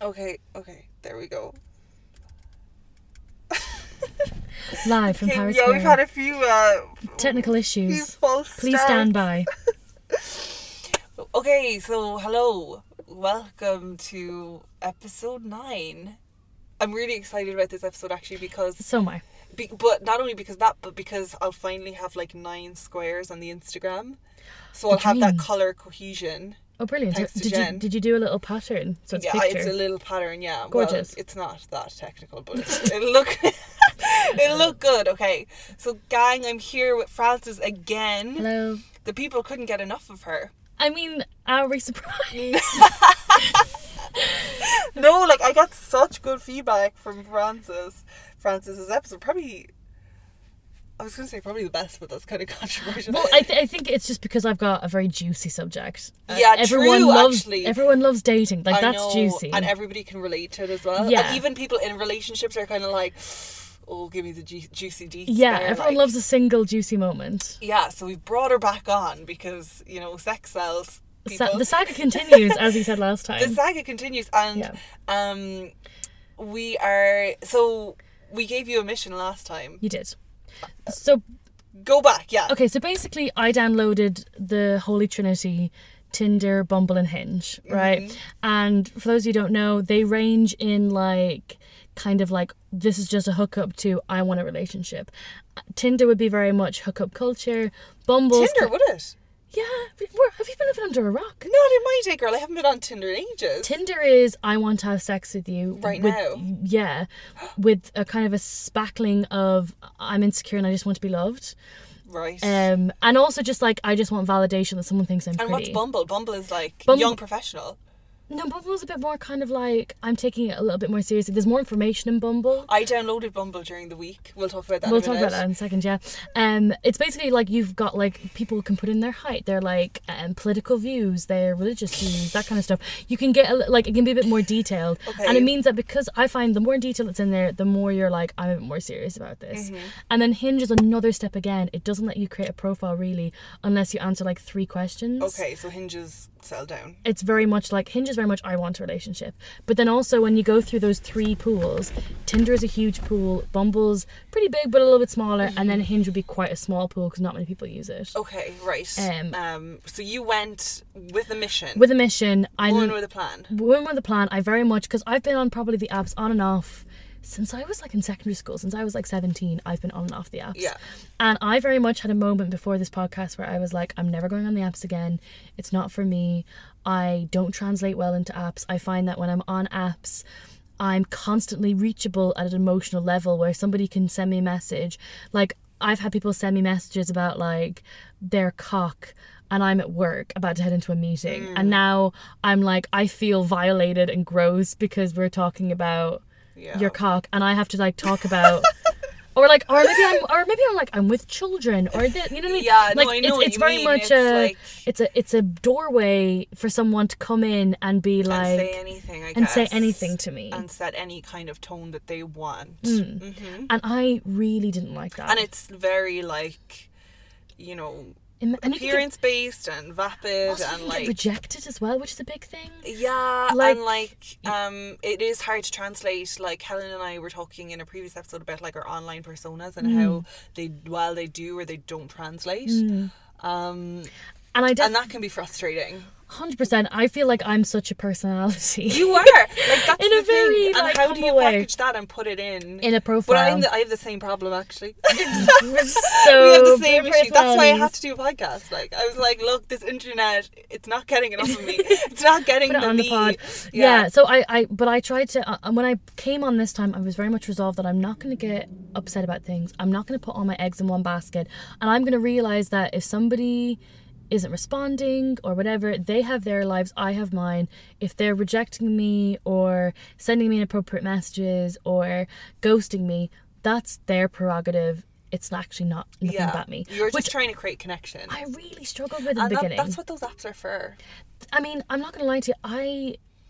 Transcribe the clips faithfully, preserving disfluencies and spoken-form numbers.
Okay, okay, there we go. Live from Okay, Paris yeah, Square. we've had a few uh, Technical few issues. false Please starts. stand by. Okay, so hello, welcome to episode nine. I'm really excited about this episode actually because, So am I. be, but not only because that, but because I'll finally have like nine squares on the Instagram, so I'll have that dream. color cohesion. Oh, brilliant. Thanks to did Jen. you did you do a little pattern? So it's Yeah, picture. it's a little pattern. Yeah, Gorgeous. Well, it's not that technical, but it's, it'll look it'll look good. Okay, so gang, I'm here with Frances again. Hello. The people couldn't get enough of her. I mean, are we surprised? No, like I got such good feedback from Frances. Frances's episode, probably. I was going to say probably the best, but that's kind of controversial. Well, I, th- I think it's just because I've got a very juicy subject. Uh, Yeah, everyone true, loves, actually. Everyone loves dating. Like, I that's know, juicy. and everybody can relate to it as well. Yeah. And even people in relationships are kind of like, oh, give me the ju- juicy deets. yeah, there, everyone like. loves a single juicy moment. Yeah, so we brought her back on because, you know, sex sells. People. Sa- the saga continues, as we said last time. The saga continues, and Yeah. um, we are. So we gave you a mission last time. You did. So, Go back, yeah. okay, so basically I downloaded the Holy Trinity, Tinder, Bumble and Hinge, right? Mm-hmm. And for those of you who don't know, they range in like, kind of like, this is just a hookup to I want a relationship. Tinder would be very much hookup culture. Bumble's Tinder, would it? Yeah, where, have you been living under a rock? Not in my day, girl. I haven't been on Tinder in ages. Tinder is I want to have sex with you Right with, now? Yeah, with a kind of a spackling of I'm insecure and I just want to be loved. Right. Um, and also just like I just want validation that someone thinks I'm and pretty. what's Bumble? Bumble is like Bumble- young professional. No, Bumble's a bit more kind of like I'm taking it a little bit more seriously. There's more information in Bumble. I downloaded Bumble during the week. We'll talk about that We'll in a talk minute. about that in a second, yeah. Um, it's basically like you've got like people can put in their height, their like um, political views, their religious views, that kind of stuff. You can get a, li- like it can be a bit more detailed, Okay. and it means that because I find the more detail that's in there, the more you're like I'm a bit more serious about this. Mm-hmm. And then Hinge is another step again. It doesn't let you create a profile really unless you answer like three questions. Okay, so Hinges sell down. It's very much like Hinge is very much I want a relationship, but then also when you go through those three pools, Tinder is a huge pool, Bumble's pretty big but a little bit smaller, and then Hinge would be quite a small pool because not many people use it. Okay, right. Um, Um, so you went with a mission. With a mission, I One with a plan. One with a plan. I very much because I've been on probably the apps on and off since I was like in secondary school. Since I was like seventeen, I've been on and off the apps. Yeah. And I very much had a moment before this podcast where I was like, I'm never going on the apps again. It's not for me. I don't translate well into apps. I find that when I'm on apps, I'm constantly reachable at an emotional level where somebody can send me a message. Like, I've had people send me messages about like their cock and I'm at work about to head into a meeting. Mm. And now I'm like, I feel violated and gross because we're talking about Yeah. your cock and I have to like talk about or like or maybe I'm or maybe I'm like I'm with children or the, you know what I mean? Yeah, no, like I know it's what it's you very mean. much It's a like- it's a it's a doorway for someone to come in and be like and say anything, I and guess. say anything to me. And set any kind of tone that they want. Mm. hmm And I really didn't like that. And it's very like, you know, Im- and you can get- appearance based and vapid also, you and can like get rejected as well, which is a big thing. yeah, Like- and like um, it is hard to translate. Like Helen and I were talking in a previous episode about like our online personas and Mm. how they while they do or they don't translate. Um, And I def- and that can be frustrating. one hundred percent I feel like I'm such a personality. You are like that's In the a very, thing. like, and how do you humble way. package that and put it in in a But profile. I'm the, I have the same problem actually. We're so we have the same big issue. That's why I had personalities. to do a podcast. Like I was like, look, this internet, it's not getting enough of me. It's not getting Put it the on the me. pod. Yeah. so I, I, but I tried to. Uh, when I came on this time, I was very much resolved that I'm not going to get upset about things. I'm not going to put all my eggs in one basket, and I'm going to realize that if somebody isn't responding or whatever, they have their lives, I have mine. If they're rejecting me or sending me inappropriate messages or ghosting me, that's their prerogative. It's actually not nothing Yeah, about me. you're just Which trying to create connection. I really struggled with in and the that, beginning. that's what those apps are for. I mean, I'm not going to lie to you. I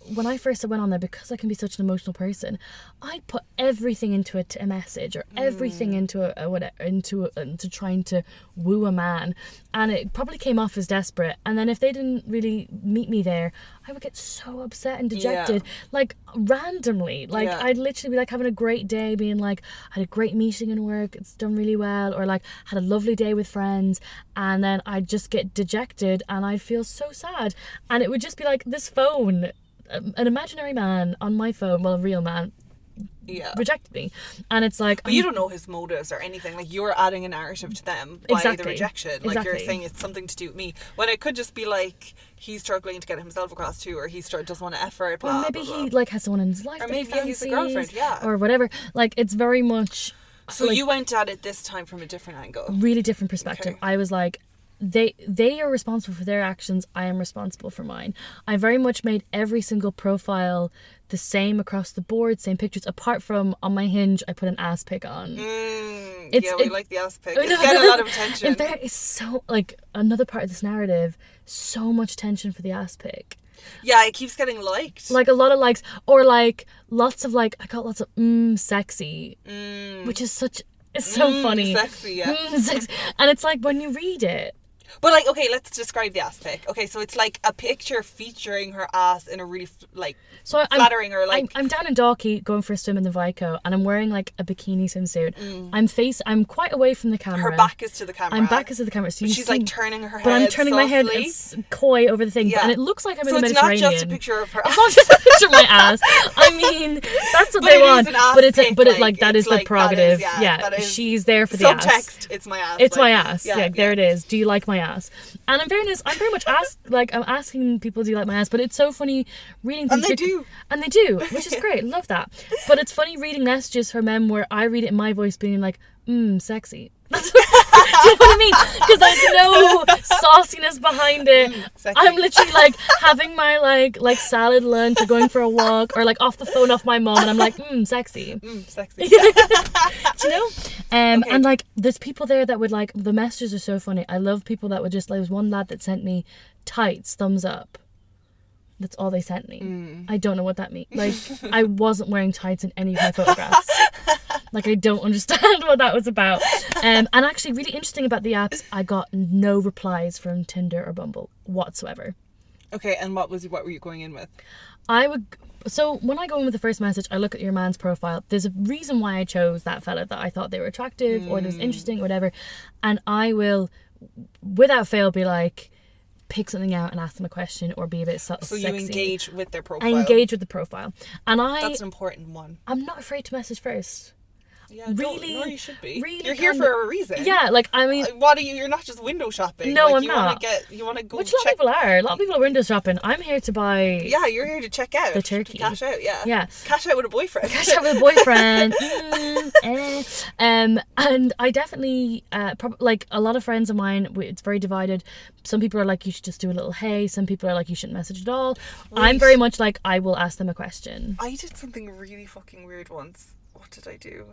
when I first went on there, because I can be such an emotional person, I put everything into a, a message or everything mm. into a, a whatever into a, into trying to woo a man, and it probably came off as desperate. And then if they didn't really meet me there, I would get so upset and dejected, yeah. like randomly. Like yeah. I'd literally be like having a great day, being like, I had a great meeting in work, it's done really well, or like had a lovely day with friends, and then I'd just get dejected and I'd feel so sad, and it would just be like this phone. An imaginary man on my phone, well, a real man, yeah. rejected me, and it's like, but I'm, you don't know his motives or anything. Like, you're adding a narrative to them by exactly. the rejection. Like exactly. you're saying it's something to do with me, when it could just be like he's struggling to get himself across too, or he start, doesn't want to effort. Blah, or maybe blah, he blah. like has someone in his life, or that maybe he yeah, he's a girlfriend, yeah, or whatever. Like, it's very much. So like, you went at it this time from a different angle, really different perspective. Okay. I was like, they they are responsible for their actions, I am responsible for mine. I very much made every single profile the same across the board, same pictures, apart from on my Hinge I put an ass pic on. Mm, it's, yeah, we it, like the ass pic. It's getting a lot of attention. And there is so, like, another part of this narrative, so much attention for the ass pic. Yeah, it keeps getting liked. Like, a lot of likes, or like lots of like, I got lots of mmm sexy, mm. which is such, it's so mm, funny. Sexy, yeah. Mm, sexy. And it's like, when you read it. But like, okay, let's describe the ass pic. Okay, so it's like a picture featuring her ass in a really like so I'm, flattering or like. I'm, I'm down in Dalkey going for a swim in the Vico, and I'm wearing like a bikini swimsuit. Mm. I'm face. I'm quite away from the camera. Her back is to the camera. I'm back is to the camera. So but you she's see, like turning her head. But I'm turning softly. my head it's coy over the thing, yeah. and it looks like I'm so in the it's Mediterranean. not just a picture of her. It's not just a picture of my ass. I mean, that's what but they it want. Is an ass but it's a, pic, but like, it like that is like, the prerogative. That is, yeah, yeah that is she's there for the subtext, ass. Subtext. It's my ass. It's like, my ass. Yeah, yeah, there yeah. it is. Do you like my ass? And in fairness, I'm very much asked. Like, I'm asking people, do you like my ass? But it's so funny reading things. And they do. And they do, which is great. Love that. But it's funny reading messages from them where I read it in my voice being like, mmm, sexy. Do you know what I mean? Because there's no sauciness behind it. Mm, I'm literally like having my like like salad lunch or going for a walk or like off the phone off my mum and I'm like, mmm, sexy. Mmm, sexy. Do you know? Um, okay. And like there's people there that would like, the messages are so funny. I love people that would just, like, there was one lad that sent me tights, thumbs up. That's all they sent me. Mm. I don't know what that means. Like, I wasn't wearing tights in any of my photographs. Like, I don't understand what that was about. Um, and actually, really interesting about the apps, I got no replies from Tinder or Bumble whatsoever. Okay, and what was what were you going in with? I would. So when I go in with the first message, I look at your man's profile. There's a reason why I chose that fella, that I thought they were attractive mm. or that was interesting or whatever. And I will, without fail, be like, pick something out and ask them a question or be a bit so, so sexy. You engage with their profile. I engage with the profile. And I... That's an important one. I'm not afraid to message first. Yeah, really, no, you should be. Really, you're here for a reason. Yeah, like, I mean, what are you? You're not just window shopping. No, like, I'm you not. Wanna get, you want to go. Which check... a lot of people are. A lot of people are window shopping. I'm here to buy. Yeah, you're here to check out the turkey. To cash out. Yeah. Yeah. Cash out with a boyfriend. Cash out with a boyfriend. mm, eh. Um, and I definitely, uh, prob- like a lot of friends of mine, it's very divided. Some people are like, you should just do a little hey. Some people are like, you shouldn't message at all. Wait. I'm very much like, I will ask them a question. I did something really fucking weird once. What did I do?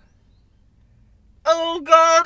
Oh god.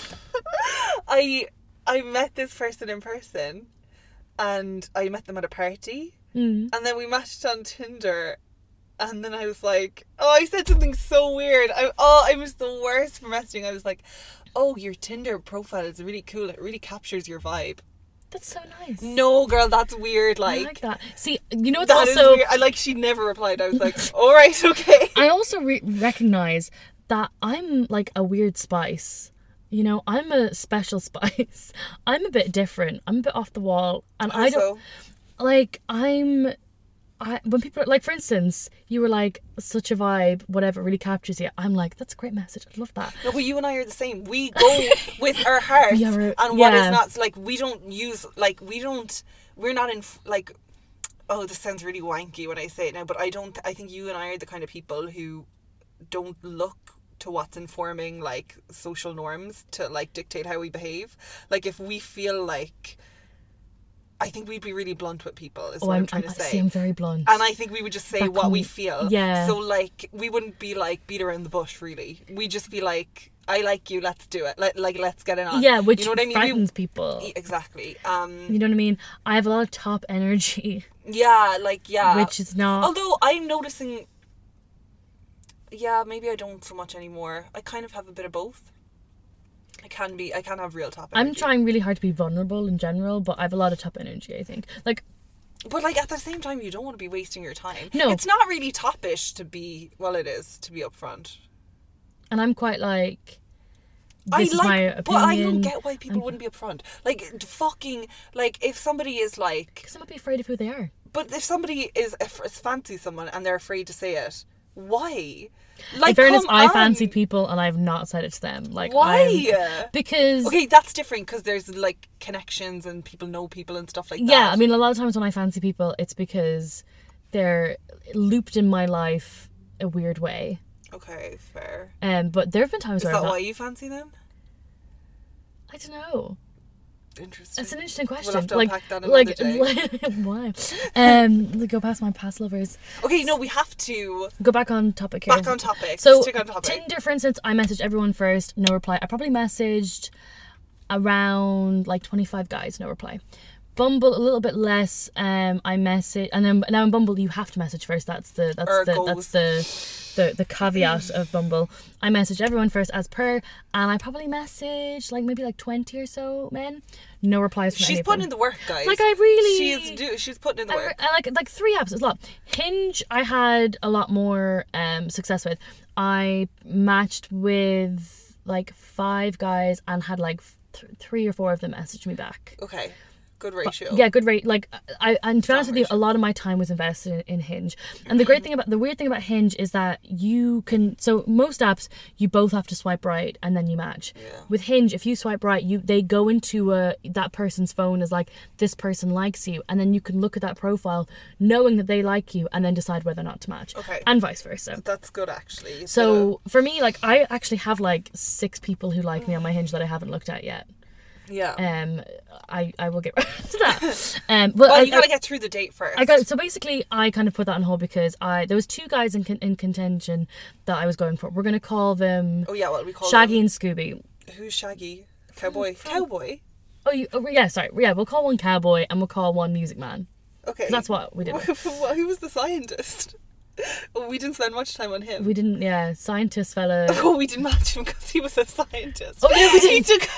I I met this person in person and I met them at a party mm. and then we matched on Tinder and then I was like, oh, I said something so weird. I oh I was the worst for messaging. I was like, oh, your Tinder profile is really cool. It really captures your vibe. That's so nice. No, girl, that's weird. Like, I like that. See, you know what's that also is weird. I like she never replied. I was like, all right, okay. I also re- recognize that I'm like a weird spice. You know, I'm a special spice. I'm a bit different. I'm a bit off the wall. And How I don't... so? Like, I'm... I when people... Like, for instance, you were like, such a vibe, whatever, really captures you. I'm like, that's a great message. I love that. No, but you and I are the same. We go with our hearts yeah, and what yeah. is not... Like, we don't use... Like, we don't... We're not in... Like... Oh, this sounds really wanky when I say it now, but I don't... I think you and I are the kind of people who don't look to what's informing like social norms to like dictate how we behave. Like if we feel like, I think we'd be really blunt with people is oh, what I'm, I'm trying I'm, to say. See, I'm very blunt. And I think we would just say that what com- we feel. Yeah. So like we wouldn't be like beat around the bush really. We'd just be like, I like you, let's do it. Let, like, let's get it on. Yeah, which you know what I mean? frightens We- people. Exactly. Um, You know what I mean? I have a lot of top energy, yeah, like, yeah. which is not. Although I'm noticing, yeah, maybe I don't so much anymore. I kind of have a bit of both. I can be, I can have real top energy. I'm trying really hard to be vulnerable in general, but I have a lot of top energy, I think. Like, But, like, at the same time, you don't want to be wasting your time. No. It's not really topish to be, well, it is, to be upfront. and I'm quite like, this I is like, my opinion. but I don't get why people wouldn't be upfront. Like, fucking, like, if somebody is like, Because I'm not be afraid of who they are. but if somebody is, if, is fancy someone and they're afraid to say it, why? Like, in fairness, come I on. fancy people and I've not said it to them. Like, Why? I'm- because Okay, that's different because there's like connections and people know people and stuff like that. yeah, I mean, a lot of times when I fancy people, it's because they're looped in my life a weird way. Okay, fair. Um, but there have been times Is where that I've not, why you fancy them? I don't know. Interesting. It's an interesting question. We'll have to like, unpack that another like, day. why? Um, like, go past my past lovers. Okay, no, we have to Go back on topic here. back on topic. So Stick on topic. Tinder, for instance, I messaged everyone first, no reply. I probably messaged around like twenty-five guys, no reply. Bumble a little bit less. Um, I message, and then now in Bumble you have to message first. That's the that's Or the goals. that's the the the caveat of Bumble. I messaged everyone first as per, and I probably messaged like maybe like twenty or so men. No replies from any She's of putting them. in the work, guys. Like, I really- She's do. She's putting in the I, work. I like like three apps. It's a lot. Hinge, I had a lot more um success with. I matched with like five guys and had like th- three or four of them message me back. Okay, good ratio. Yeah, good rate. Like I, and to be honest with you, ratio. a lot of my time was invested in, in Hinge. And the great thing about the weird thing about Hinge is that you can. So most apps, you both have to swipe right and then you match. Yeah. With Hinge, if you swipe right, you they go into uh, that person's phone as like this person likes you, and then you can look at that profile, knowing that they like you, and then decide whether or not to match. Okay. And vice versa. That's good, actually. It's So for me, like I actually have like six people who like me on my Hinge that I haven't looked at yet. bit of- yeah. Um, I, I will get around to that. Um, but well, I, you gotta I, get through the date first. I got so basically I kind of put that on hold because I there was two guys in con- in contention that I was going for. We're gonna call them Oh yeah, what we call Shaggy and Scooby. them. Who's Shaggy? Cowboy. Cowboy. Oh, you, oh, yeah, sorry, yeah, we'll call one Cowboy and we'll call one Music Man. Okay. 'Cause that's what we did. Well, who was the scientist? Oh, we didn't spend much time on him. We didn't, yeah, scientist fella. Oh, we didn't match him because he was a scientist. Oh, yeah, we He did. took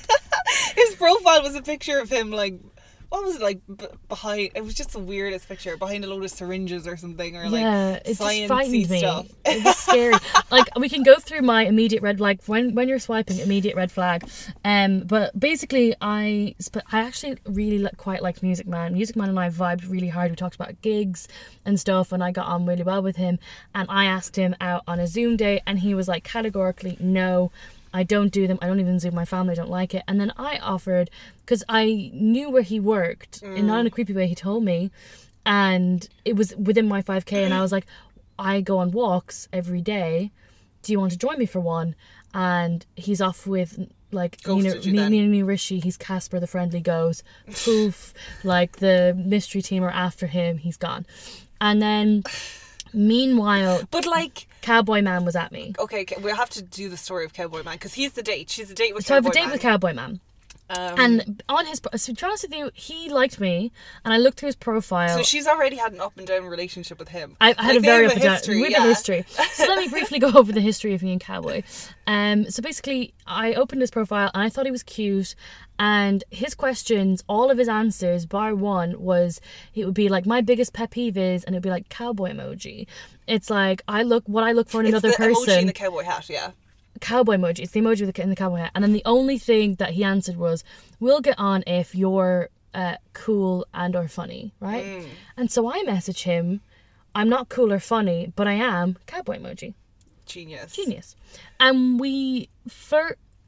his profile was a picture of him like. What was it like b- behind? It was just the weirdest picture behind a load of syringes or something, or like Yeah, it just sciencey frightened me. stuff. It was scary. Like we can go through my immediate red flag when when you're swiping immediate red flag. Um, but basically, I sp- I actually really li- quite liked Music Man. Music Man and I vibed really hard. We talked about gigs and stuff, and I got on really well with him. And I asked him out on a Zoom date, and he was like categorically no. I don't do them. I don't even Zoom. My family don't like it. And then I offered, because I knew where he worked, and not in a creepy way, he told me. And it was within my five K. And I was like, I go on walks every day. Do you want to join me for one? And he's off with, like, you know, Ghosted you then. Nina Rishi. He's Casper the Friendly Ghost. Poof. Like, the mystery team are after him. He's gone. And then, meanwhile, But like, Cowboy Man was at me. okay, okay, we'll have to do the story of Cowboy Man because he's the date. She's the date with So I have Cowboy a date Man. with Cowboy Man. Um, And on his, so to be honest with you, he liked me, and I looked through his profile. so she's already had an up and down relationship with him. I, I had Like, a they very have up and down. history, We have yeah. a history. So let me briefly go over the history of me and Cowboy. Um, so basically, I opened his profile and I thought he was cute. And his questions, all of his answers, bar one, was it would be like my biggest pet peeve is, and it would be like cowboy emoji. It's like I look what I look for in It's another the emoji person. in the cowboy hat, yeah. Cowboy emoji. It's the emoji with the, in the cowboy hat. And then the only thing that he answered was, "We'll get on if you're uh, cool and or funny, right?" Mm. And so I message him, "I'm not cool or funny, but I am cowboy emoji." Genius. Genius. And we for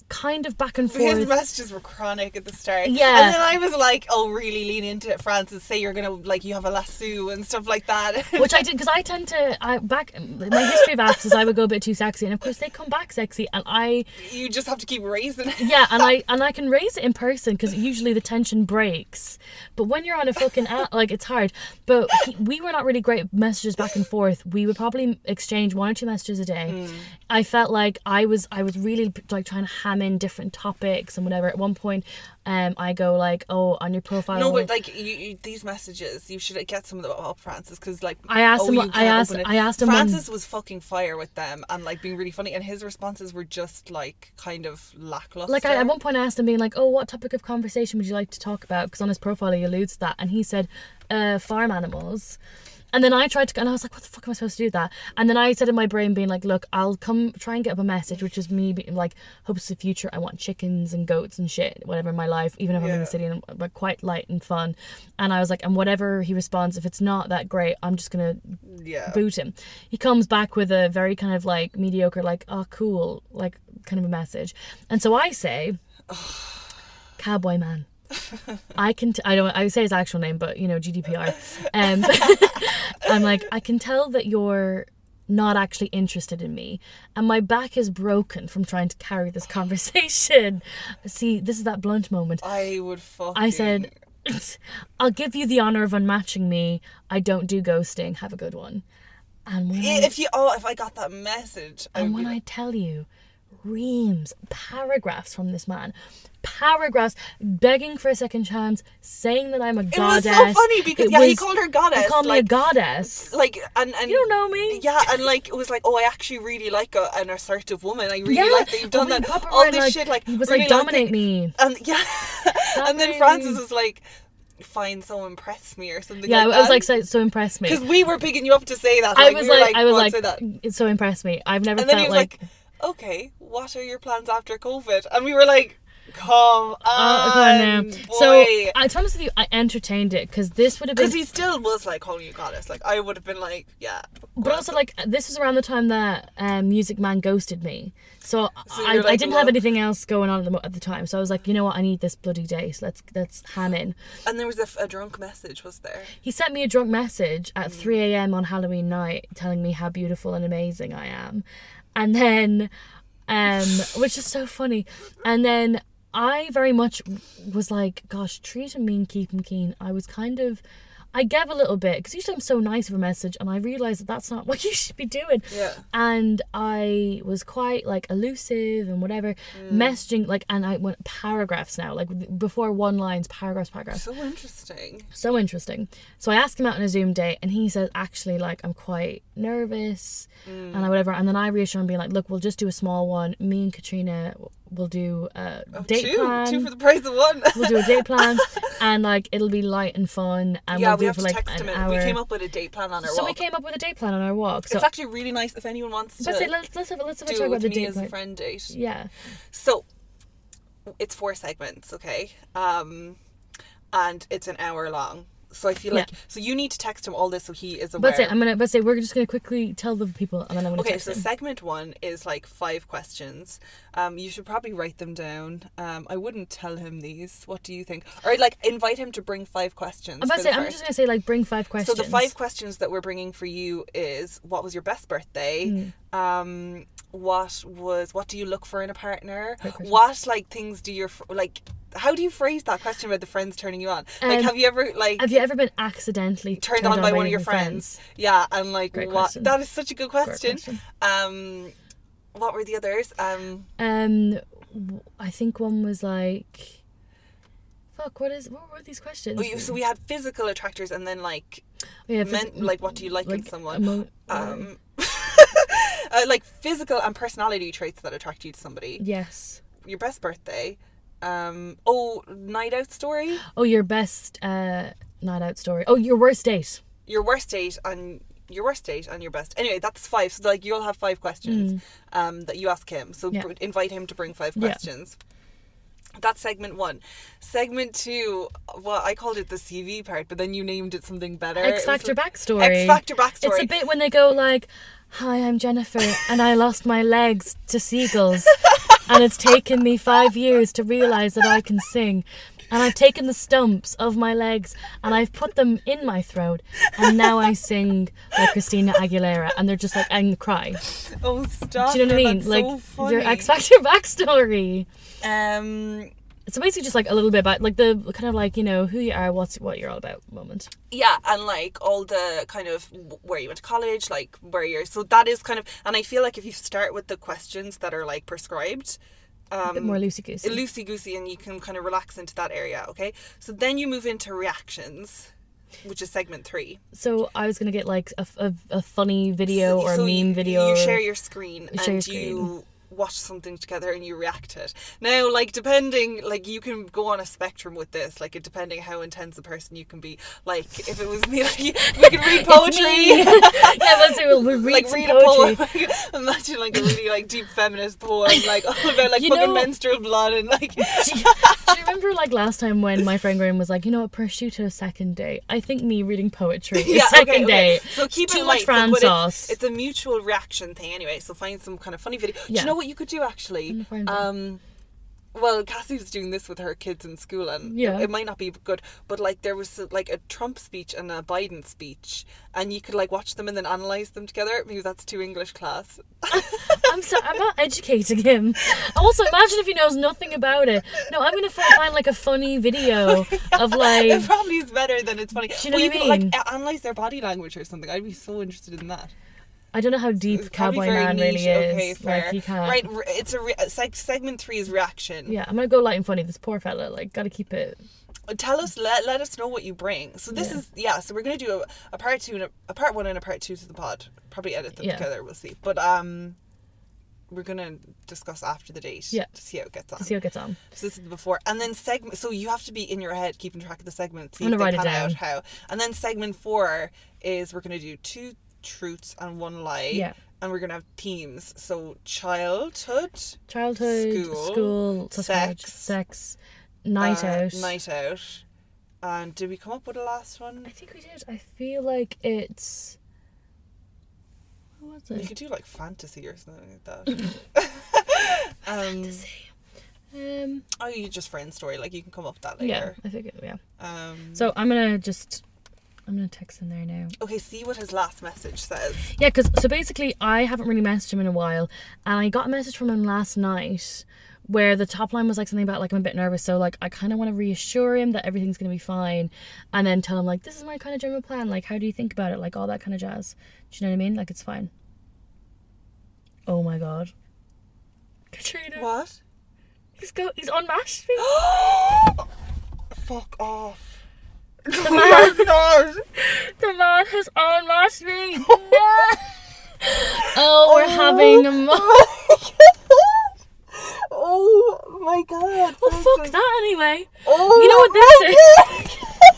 kind of back and His forth. messages were chronic at the start. Yeah. And then I was like, oh, really lean into it, Francis. Say you're going to, like, you have a lasso and stuff like that. Which I did, because I tend to, I back, my history of apps is I would go a bit too sexy. And of course they come back sexy. And I... You just have to keep raising it. Yeah, and I and I can raise it in person because usually the tension breaks. But when you're on a fucking app, like, it's hard. But he, we were not really great at messages back and forth. We would probably exchange one or two messages a day. Mm. I felt like I was I was really like trying to ham in different topics and whatever. At one point, um, I go like, "Oh, on your profile." No, but like you, you, these messages, you should get some of them up, Francis, because like I asked oh, him. you I asked. open it. I asked him. Francis when, was fucking fire with them and like being really funny, and his responses were just like kind of lackluster. Like I, at one point, I asked him, being like, "Oh, what topic of conversation would you like to talk about?" Because on his profile, he alludes to that, and he said, uh, "Farm animals." And then I tried to, and I was like, what the fuck am I supposed to do with that? And then I said in my brain, being like, look, I'll come try and get up a message, which is me being like, hopes of the future. I want chickens and goats and shit, whatever in my life, even if yeah. I'm in the city, and but quite light and fun. And I was like, and whatever he responds, if it's not that great, I'm just gonna yeah. boot him. He comes back with a very kind of like mediocre, like, oh, cool, like kind of a message. And so I say, cowboy man. I can t- I don't I say his actual name, but you know, G D P R. Um, I'm like, I can tell that you're not actually interested in me, and my back is broken from trying to carry this conversation. See, this is that blunt moment. I would fucking... I said, I'll give you the honor of unmatching me. I don't do ghosting. Have a good one. And when if I, you oh if I got that message, and when like... I tell you, reams, paragraphs from this man. Paragraphs begging for a second chance, saying that I'm a goddess. It was so funny because it yeah, was, he called her goddess. He called like, me a goddess. Like and, and you don't know me. Yeah, and like it was like, oh, I actually really like a, an assertive woman. I really yeah. like that you've done well, that. All this like, shit, like he was really like dominate like me. And yeah, dominate and then Francis was like, fine, so impress me or something. Yeah, like it was that. like so, so impress me because we were picking you up to say that. I like, was we were like, like, I was go on, like, say that. It's so impress me. I've never and then felt he was like, like, okay, what are your plans after COVID? And we were like, come on, oh, come on now. Boy. So I, to be honest with you, I entertained it because this would have been because he still was like calling you goddess. Like I would have been like, yeah. But also, like, this was around the time that um, Music Man ghosted me. So, so I, like, I didn't well, have anything else going on at the, mo- at the time. So I was like, you know what? I need this bloody date. Let's let's ham in. And there was a, a drunk message, was there? He sent me a drunk message at three a.m. on Halloween night telling me how beautiful and amazing I am. And then, um, which is so funny. And then I very much was like, gosh, treat him mean, keep him keen. I was kind of... I gave a little bit because usually I'm so nice of a message, and I realised that that's not what you should be doing. Yeah. And I was quite like elusive and whatever, mm. messaging like, and I went paragraphs now, like before one lines, paragraphs, paragraphs. So interesting. So interesting. So I asked him out on a Zoom date, and he said, actually, like, I'm quite nervous, mm. and I whatever. And then I reassured him, being like, look, we'll just do a small one. Me and Katrina will do a oh, date two, plan. Two for the price of one. We'll do a date plan, and like it'll be light and fun. And yeah, we'll we do have for to like text an him. hour. We came up with a date plan on our so walk. we came up with a date plan on our walk. So it's actually really nice if anyone wants to. Let's say, let's let's have, let's have a do chat it about with the me date as plan. a friend date. Yeah. So it's four segments, okay, um, and it's an hour long. So I feel like yeah. so you need to text him all this so he is aware. But say I'm gonna but say we're just gonna quickly tell the people, and then I'm gonna okay text so him. segment one is like five questions. Um you should probably write them down. um I wouldn't tell him these. What do you think? Or like invite him to bring five questions. I'm about to say I'm I'm just gonna say like bring five questions. So the five questions that we're bringing for you is, what was your best birthday? Mm. um what was what do you look for in a partner? What like things do your like how do you phrase that question about the friends turning you on? Like, um, have you ever like have you ever been accidentally turned, turned on, on by, by one of your friends? friends? Yeah, and like Great what? Question. That is such a good question. question. Um, what were the others? Um, um, I think one was like, fuck. What is what were these questions? Oh, you, so we had physical attractors, and then like, oh, yeah, men, like what do you like, like in someone? Emo- um. uh, like physical and personality traits that attract you to somebody. Yes. Your best birthday. Um. Oh, night out story. Oh, your best uh, night out story. Oh, your worst date. Your worst date and your worst date and your best. Anyway, that's five. So like you'll have five questions mm. um, that you ask him. So yeah. br- invite him to bring five questions. Yeah. That's segment one. Segment two, well, I called it the C V part, but then you named it something better. X Factor like, backstory. X Factor backstory. It's a bit when they go like, hi, I'm Jennifer, and I lost my legs to seagulls. And it's taken me five years to realise that I can sing. And I've taken the stumps of my legs and I've put them in my throat. And now I sing like Christina Aguilera. And they're just like, and cry. Oh, stop. Do you know what I mean? That's Like, so funny. your X Factor backstory. Um... So basically just like a little bit about like the kind of like, you know, who you are, what's what you're all about moment. Yeah, and like all the kind of where you went to college, like where you're, so that is kind of, and I feel like if you start with the questions that are like prescribed, um, a bit more loosey-goosey. Loosey-goosey, and you can kind of relax into that area, okay? So then you move into reactions, which is segment three. So I was going to get like a, a, a funny video so, or so a meme you, video. You or, share your screen you share and your you... screen. watch something together and you react to it. Now, like, depending, like, you can go on a spectrum with this, like, it depending how intense a person you can be. Like, if it was me, like, we could read poetry. Yeah, let's say we'll, we'll read like, some read poetry. a poem. Imagine, like, a really, like, deep feminist poem, like, all about, like, You fucking know- menstrual blood and, like... do, you, do you remember like last time when my friend Graham was like, you know what, prosciutto second day? I think me reading poetry is Yeah, second okay, okay. day. So keep Too in much mind, Fran so, but sauce. It's, it's a mutual reaction thing anyway. So find some kind of funny video. Do Yeah. you know what you could do actually? I'm gonna find it. Um, well, Cassie's doing this with her kids in school, and Yeah. it, it might not be good. But like there was like a Trump speech and a Biden speech, and you could like watch them and then analyze them together. Maybe that's too English class. I'm so I'm not educating him. Also, imagine if he knows nothing about it. No, I'm gonna fi- find like a funny video of It like. probably is better than it's funny. Do you know Well, what I could, like mean? a- analyze their body language or something. I'd be so interested in that. I don't know how deep It's probably Cowboy very Man niche. really is. Okay, fair. Like he can't. Right, re- it's a re- it's like segment three is reaction. Yeah, I'm gonna go light and funny. This poor fella, like, gotta keep it. Tell us, let, let us know what you bring. So this Yeah. is, yeah, so we're going to do a, a part two, and a, a part one and a part two to the pod. Probably edit them Yeah. together, we'll see. But um, we're going to discuss after the date Yeah. to see how it gets on. To see how it gets on. So this is the before. And then segment, so you have to be in your head keeping track of the segments. See I'm if gonna they write it pan down. out how. And then segment four is we're going to do two truths and one lie. Yeah. And we're going to have themes. So childhood. Childhood, School, school, sausage, sex, sex, night uh, out. Night out. And did we come up with a last one? I think we did. I feel like it's. What was You it? could do like fantasy or something like that. um, Um. oh, you just friend story. Like you can come up with that Yeah, later. I think it, yeah. Um, So I'm gonna just. I'm gonna text him there now. okay, see what his last message says. Yeah, because so basically I haven't really messaged him in a while, and I got a message from him last night where the top line was like something about like I'm a bit nervous, so like I kind of want to reassure him that everything's gonna be fine, and then tell him like this is my kind of general plan, like how do you think about it, like all that kind of jazz. Do you know what I mean? Like it's fine. Oh my god, Katrina, What? he's go he's unmatched me. Fuck off. The Oh man, my god. the man has unmatched me. No. Oh, we're having a mo- Oh my god. Well, This fuck is- that anyway. Oh, You know what this is?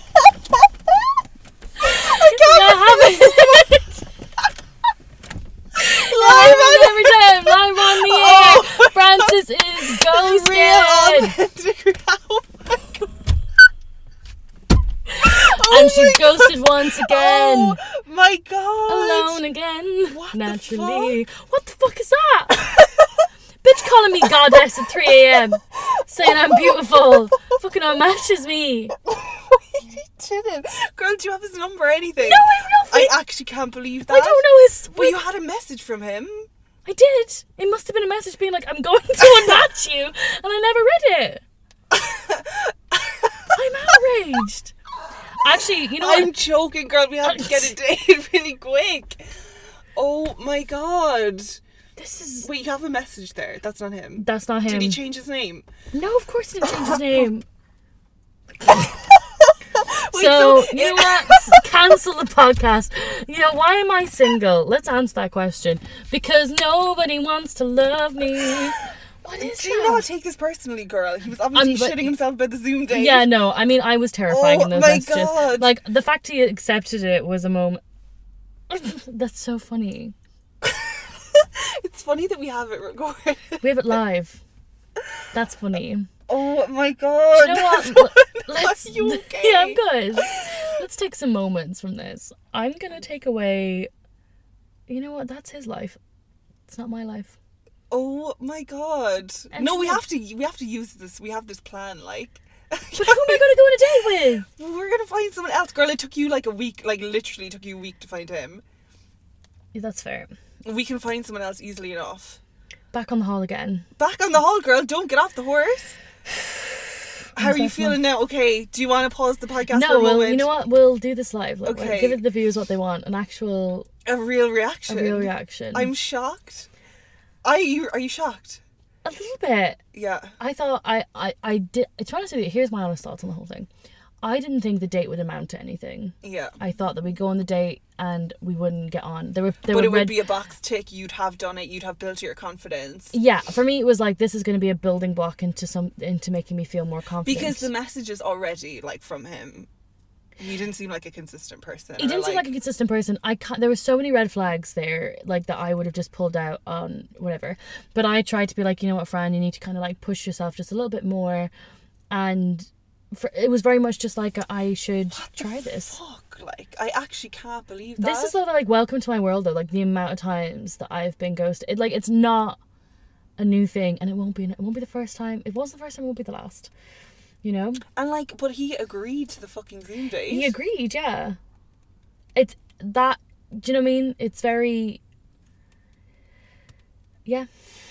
I I have it. Live on every time, live on the air. Oh. Francis is ghosted. Real authentic. Oh my god. Oh And she's my God. ghosted once again. Oh my god. Alone again. What the naturally. What the fuck is that? Bitch calling me goddess at three a.m. saying I'm beautiful. Fucking unmatches me. He didn't. Girl, do you have his number or anything? No, I don't I know. actually can't believe that. I don't know his. Well, you had a message from him. I did. It must have been a message being like, I'm going to unmatch you. And I never read it. I'm outraged. Actually, you know what? I'm joking, girl. We have to get a date really quick. Oh my god. This is... Wait, you have a message there. That's not him. That's not him. Did he change his name? No, of course he didn't change his name. Wait, so, so- you know what? Cancel the podcast. You know, why am I single? Let's answer that question. Because nobody wants to love me. What is Do you that? not take this personally, girl? He was obviously Um, but- shitting himself about the Zoom date. Yeah, no, I mean, I was terrifying Oh in those my messages. God. Like, the fact he accepted it was a moment... That's so funny. It's funny that we have it recorded. We have it live. That's funny. Oh my god. You know what? That's what- Let's, Are you okay? Yeah, I'm good. Let's take some moments from this. I'm gonna take away. You know what? That's his life. It's not my life. Oh my god. And No, she we had- have to we have to use this. We have this plan, like. But who am I going to go on a date with? We're gonna find someone else. Girl, it took you like a week, like literally took you a week to find him. Yeah, that's fair. We can find someone else easily enough. Back on the hall again. Back on the hall, girl. Don't get off the horse. How are you That's feeling now? Okay, do you want to pause the podcast for No, a well, moment? you know what? We'll do this live. Like, Okay. Give it the viewers what they want. An actual, A real reaction. a real reaction. I'm shocked. Are you, are you shocked? A little bit. Yeah. I thought I, I, I did. To be honest with you, here's my honest thoughts on the whole thing. I didn't think the date would amount to anything. Yeah. I thought that we'd go on the date and we wouldn't get on. There were, there But were it would red. be a box tick. You'd have done it. You'd have built your confidence. Yeah, for me it was like this is going to be a building block into some into making me feel more confident. Because the messages already, like, from him, he didn't seem like a consistent person. He didn't or, seem like a consistent person. I can't, there were so many red flags there, like that I would have just pulled out on whatever. But I tried to be like, you know what, Fran, you need to kind of like push yourself just a little bit more, and for, it was very much just like I should try this. Fuck, like, I actually can't believe that. This is though like welcome to my world though. Like the amount of times that I've been ghosted, it, like it's not a new thing, and it won't be. It won't be the first time. It was the first time. It won't be the last. You know. And like, but he agreed to the fucking Zoom date. He agreed, yeah. It's that, do you know what I mean? It's very, yeah.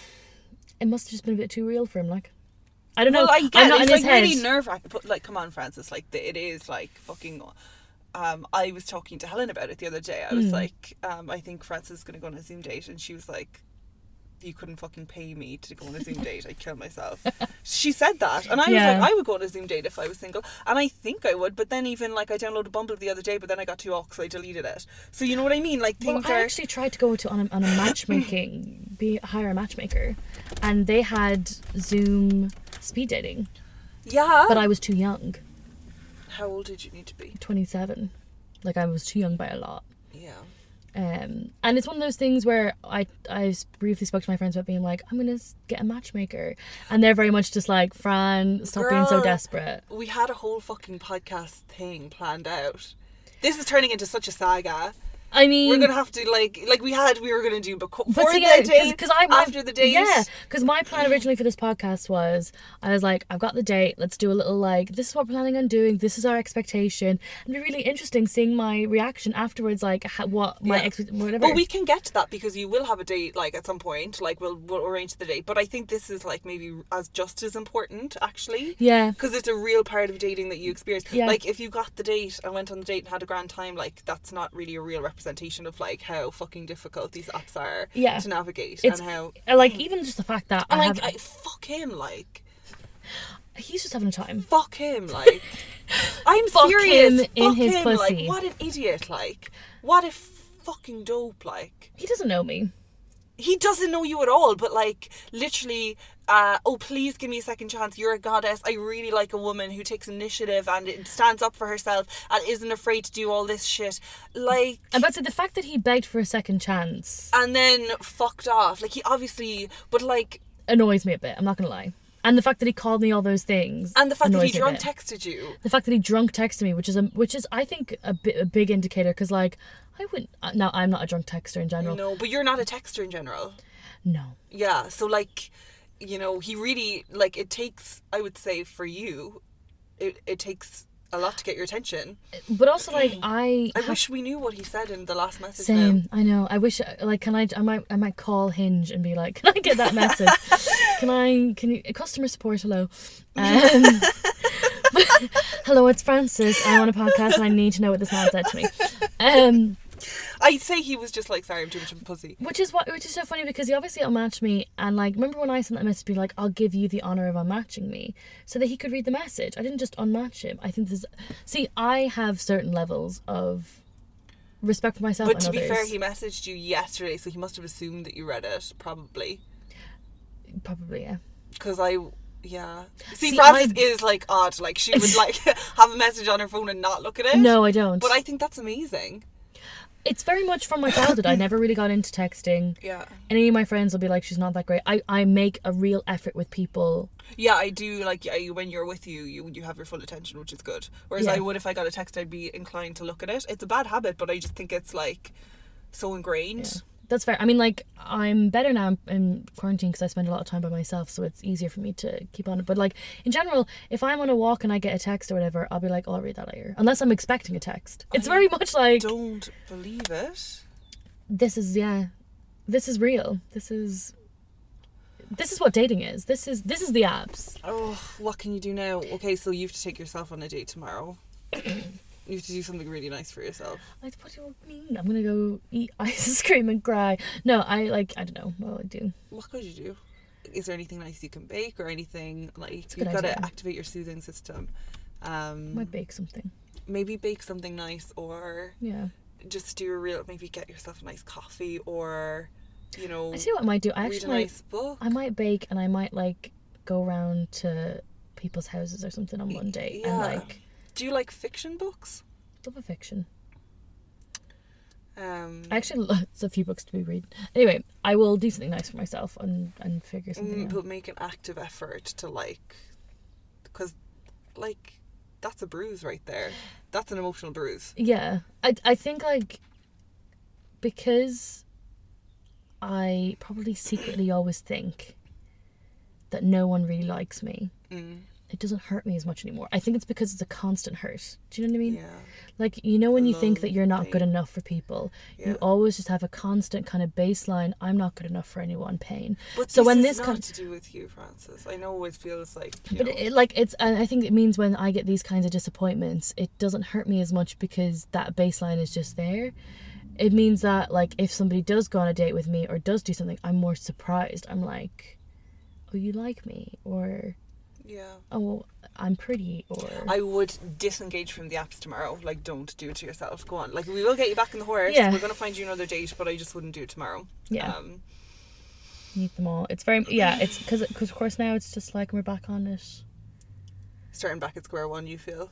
It must have just been a bit too real for him, like. I don't know. Well, I get I'm it. not It's in like his head. really nerve wracking. But like, come on, Francis. Like, the, it is like fucking. Um, I was talking to Helen about it the other day. I was Mm. like, um, I think Francis is going to go on a Zoom date, and she was like, you couldn't fucking pay me to go on a Zoom date. I'd kill myself. She said that, and I was Yeah. like, I would go on a Zoom date if I was single, and I think I would. But then even like I downloaded Bumble the other day, but then I got too awkward, so I deleted it. So you know what I mean? Like Well, things I are. actually tried to go to on a, on a matchmaking, be hire a matchmaker, and they had Zoom speed dating, Yeah. but I was too young, How old did you need to be? twenty-seven. Like I was too young by a lot. Yeah. Um, and it's one of those things where I I briefly spoke to my friends about being like, I'm gonna s- get a matchmaker, and they're very much just like, Fran, stop being so Girl. desperate. We had a whole fucking podcast thing planned out. This is turning into such a saga. I mean, We're gonna have to like like we had we were gonna do before but the see, yeah, date, because I my- after the date. yeah, because my plan originally for this podcast was I was like, I've got the date, let's do a little like this is what we're planning on doing, this is our expectation, and it'd be really interesting seeing my reaction afterwards, like how, what my Yeah. expect whatever. Well, we can get to that because you will have a date like at some point. Like we'll we'll arrange the date. But I think this is like maybe as just as important actually. yeah, Because it's a real part of dating that you experience. Yeah. Like if you got the date and went on the date and had a grand time, like that's not really a real representation of like how fucking difficult these apps are Yeah. to navigate It's- and how. like even just the fact that And I like have, I, fuck him, like he's just having a time. fuck him, like I'm Fuck serious. him in fuck his him, pussy. Like what an idiot, like what a fucking dope, like. He doesn't know me. He doesn't know you at all, but like literally, uh, oh please give me a second chance. You're a goddess. I really like a woman who takes initiative and it stands up for herself and isn't afraid to do all this shit. Like, I'm about to say the fact that he begged for a second chance and then fucked off. Like he obviously, but like, annoys me a bit. I'm not gonna lie. And the fact that he called me all those things. and the fact that annoys he me a drunk bit. texted you. The fact that he drunk texted me, which is a, which is I think a bit a big indicator, because like I wouldn't. uh, Now I'm not a drunk texter in general. No, but you're not a texter in general. No. Yeah, so like, you know, he really like it takes. I would say for you, it it takes a lot to get your attention. But also like I. I have- wish we knew what he said in the last message. now. Same. I know. I wish. Like, can I? I might. I might call Hinge and be like, can I get that message? Can I? Can you? Customer support. Hello. Um, hello, it's Francis. I'm on a podcast and I need to know what this man said to me. Um. I'd say he was just like, sorry, I'm too much of a pussy. Which is what, which is so funny because he obviously unmatched me, and like, remember when I sent that message, be like, I'll give you the honor of unmatching me, so that he could read the message. I didn't just unmatch him. I think this. See, I have certain levels of respect for myself. But and to be others. fair, he messaged you yesterday, so he must have assumed that you read it, probably. probably yeah. Because I, yeah. See, See, Frances I- is like odd. Like she would like have a message on her phone and not look at it. No, I don't. But I think that's amazing. It's very much from my childhood. I never really got into texting. Yeah. Any of my friends will be like, she's not that great. I, I make a real effort with people. Yeah, I do. Like yeah, you- when you're with you, you you have your full attention, which is good. Whereas Yeah. I would if I got a text, I'd be inclined to look at it. It's a bad habit, but I just think it's like so ingrained. That's fair. I mean, like, I'm better now in quarantine because I spend a lot of time by myself, so it's easier for me to keep on it. But, like, in general, if I'm on a walk and I get a text or whatever, I'll be like, oh, I'll read that later. Unless I'm expecting a text. It's I very much like... don't believe it. This is, yeah. This is real. This is... This is what dating is. This is this is the apps. Oh, what can you do now? Okay, so you have to take yourself on a date tomorrow. You have to do something really nice for yourself. Like, what do you mean? I'm gonna go eat ice cream and cry. No, I like I don't know what I do. What could you do? Is there anything nice you can bake or anything like a you've good got to idea. activate your soothing system? Um, Might bake something. maybe bake something nice, or Yeah. just do a real. Maybe get yourself a nice coffee, or you know, I see what I might do. I read actually a might, nice book. I might bake and I might like go around to people's houses or something on Monday and Yeah. like Do you like fiction books? love a fiction. Um, I actually love it's a few books to be read. Anyway, I will do something nice for myself and and figure something mm, out. but make an active effort to like, because, like, that's a bruise right there. That's an emotional bruise. Yeah, I I think like because I probably secretly always think that no one really likes me. Mm. It doesn't hurt me as much anymore. I think it's because it's a constant hurt. Do you know what I mean? Yeah. Like, you know when you think that Love, you're not good pain. enough for people, Yeah. you always just have a constant kind of baseline, I'm not good enough for anyone pain. But So this when is this not kind- to do with you, Francis. I know it feels like. You But know, it, like it's, and I think it means when I get these kinds of disappointments, it doesn't hurt me as much because that baseline is just there. It means that like if somebody does go on a date with me or does do something, I'm more surprised. I'm like, oh, you like me, or yeah. oh, I'm pretty, or I would disengage from the apps tomorrow. Like, don't do it to yourself. Go on. Like, we will get you back in the horse. Yeah. We're gonna find you another date, but I just wouldn't do it tomorrow. yeah, Um, meet them all. It's very yeah. It's because because of course now it's just like we're back on it. starting back at square one, you feel.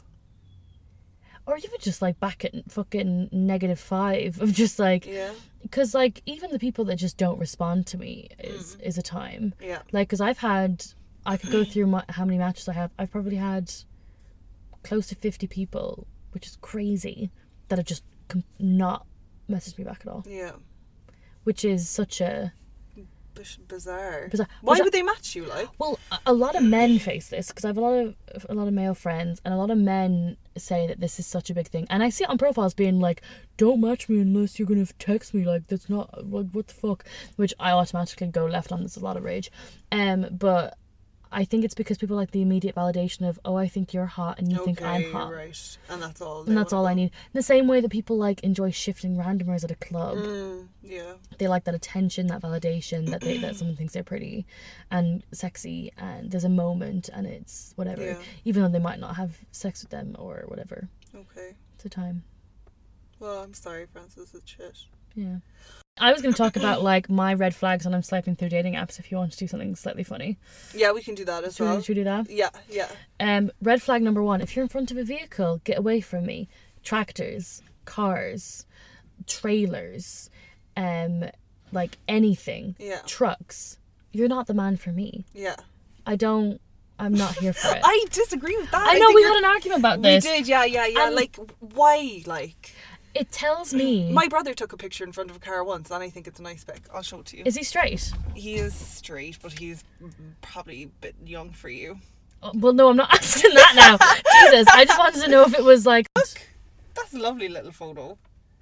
Or even just like back at fucking negative five of just like, Yeah. because like even the people that just don't respond to me is is a time. Yeah. Like, because I've had, I could go through my, how many matches I have. I've probably had close to fifty people, which is crazy, that have just com- not messaged me back at all. Yeah. Which is such a Bish- Bizarre. bizarre. Why which I- would they match you, like? Well, a- a lot of men face this because I have a lot of a lot of male friends, and a lot of men say that this is such a big thing. And I see it on profiles being like, "Don't match me unless you're gonna text me." Like, that's not what what the fuck. Which I automatically go left on. There's a lot of rage, um. But I think it's because people like the immediate validation of, "Oh, I think you're hot, and you think I'm Okay, hot." right. And that's all. And that's all I need. In the same way that people like enjoy shifting randomers at a club. Mm, yeah. They like that attention, that validation, that they that someone thinks they're pretty and sexy, and there's a moment, and it's whatever. Yeah. Even though they might not have sex with them or whatever. Okay. It's a time. Well, I'm sorry, Francis. It's shit. Yeah. I was going to talk about like my red flags when I'm swiping through dating apps. If you want to do something slightly funny, Yeah, we can do that as should, we, well. should we do that? Yeah, yeah. Um, red flag number one: if you're in front of a vehicle, get away from me. Tractors, cars, trailers, um, like anything. Yeah. Trucks. You're not the man for me. Yeah. I don't. I'm not here for it. I disagree with that. I know think we you're- had an argument about We this. did, yeah, yeah, yeah. And- like, why? Like, It tells me. my brother took a picture in front of a car once, and I think it's a nice pic. I'll show it to you. Is he straight? He is straight, but he's probably a bit young for you. Oh, well, no, I'm not asking that now. Jesus, I just wanted to know if it was like. Look, that's a lovely little photo.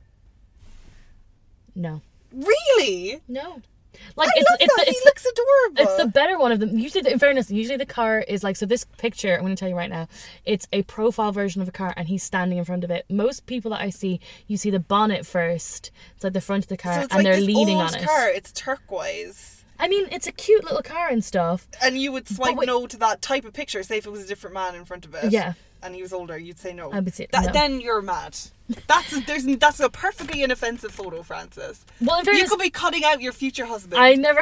No. Really? No. Like I it's love it's that. the, it's he the, looks adorable. it's the better one of them. Usually, the, in fairness, usually the car is like, so this picture, I'm going to tell you right now, it's a profile version of a car and he's standing in front of it. Most people that I see, you see the bonnet first. It's like the front of the car so it's and like they're this leaning old on it. car. It's turquoise. I mean, it's a cute little car and stuff. And you would swipe wait- no to that type of picture. Say if it was a different man in front of it. Yeah. And he was older, you'd say no. I would say That, no. Then you're mad. That's a, there's that's a perfectly inoffensive photo, Francis. Well, in You fairness, could be cutting out your future husband. I never.